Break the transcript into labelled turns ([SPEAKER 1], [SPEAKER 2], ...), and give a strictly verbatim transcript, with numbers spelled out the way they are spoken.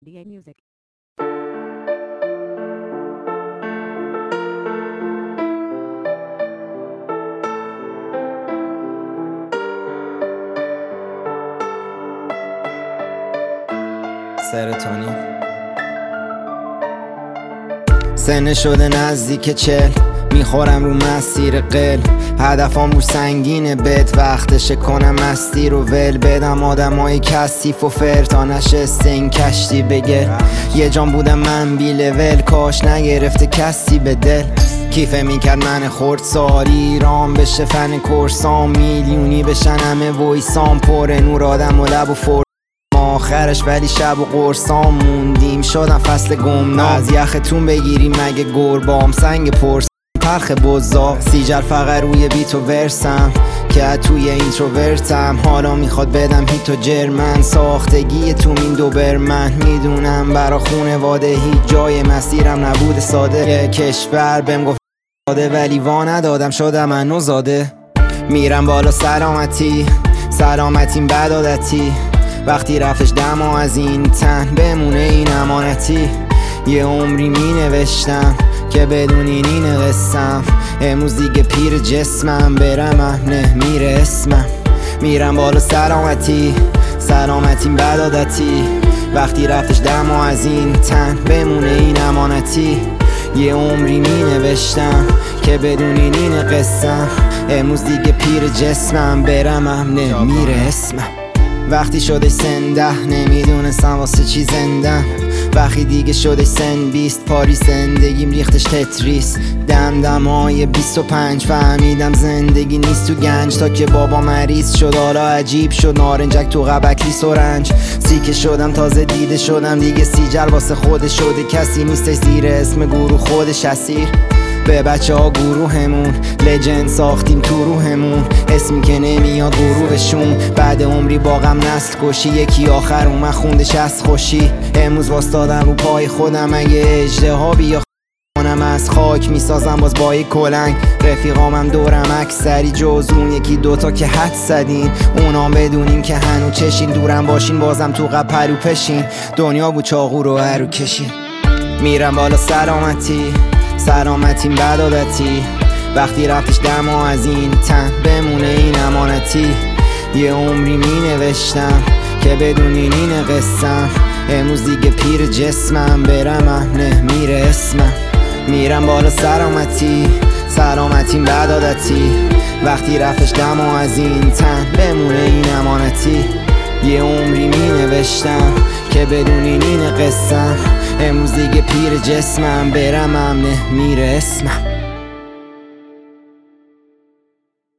[SPEAKER 1] D A Music.
[SPEAKER 2] سرطانی سن شده نزدیک چل، میخورم رو مسیر قل. هدفم رو سنگینه، بد وقتشه کنم مستی رو ول بدم آدمای کثیف و فر تا نشسته این کشتی بگل. یه جان بودم من بی لول، کاش نگرفته کسی به دل. کیفه میکرد من خورد ساری ایران بشه فن کرسام، میلیونی بشن همه ویسام، پر نور آدم و لب و فر آخرش ولی شب و قرصام موندیم شدم فصل گمنام. از یختون بگیریم مگه گربام سنگ پرس پرخ بزاق سیجر فقط روی بیت و ورسم که توی اینتروورتم. حالا میخواد بدم هیت و جرمن ساختگی تو این دوبرمن. میدونم برا خونواده هیچ جای مسیرم نبوده ساده. یه کشور بهم گفت ساده ولی وا ندادم شدم منو زاده. میرم بالا سلامتی سلامتیم بد عادتی، وقتی رفتش دما از این تن بمونه این امانتی. یه عمری می نوشتم که بدونین این قسم، امروز دیگه پیر جسمم برم نه میره اسمم. میرم بالا سلامتی سلامتیم بد عادتی، وقتی رفتش دما از این تن بمونه این امانتی. یه عمری می نوشتم که بدونین این قسم، امروز دیگه پیر جسمم برم نه میره اسمم. وقتی شده سن ده نمیدونستم واسه چی زندم، وقتی دیگه شده سن بیست پاری زندگیم ریختش تتریس. دم دمای بیست و پنج فهمیدم زندگی نیست تو گنج، تا که بابا مریض شد حالا عجیب شد نارنجک تو قبک لیس و رنج. سیکه شدم تازه دیده شدم دیگه سیجر واسه خودش شده، کسی نیستش زیر اسم گروه خودش اسیر. به بچه ها گروهمون لجند ساختیم تو روحمون، اسمی که نمیاد غروبشون. بعد عمری باغم نسل کشی، یکی آخر اومد خوندش از خوشی. امروز واستادم رو پای خودم، اگه اژدها بیا کنم از خاک میسازم باز با یک کلنگ. رفیقامم دورم اکثری جز اون یکی دوتا که حد زدین، اونام بدونین که هنو چشین. دورم باشین بازم تو قب پرو پشین، دنیا بود چاقو رو هرو کشین. میرم بالا سلامتی سلامتیم بد عادتی، وقتی رفتش دما از این تن بمونه این امانتی. یه عمری می نوشتم که بدونین این قسم، امروز دیگه پیر جسمم برم نه میره اسمم. میرم بالا سلامتی سلامتیم بد عادتی، وقتی رفتش دما از این تن بمونه این امانتی. یه عمری می نوشتم که بدونین این قسم، امروز دیگه پیر جسمم برم نه میره اسمم.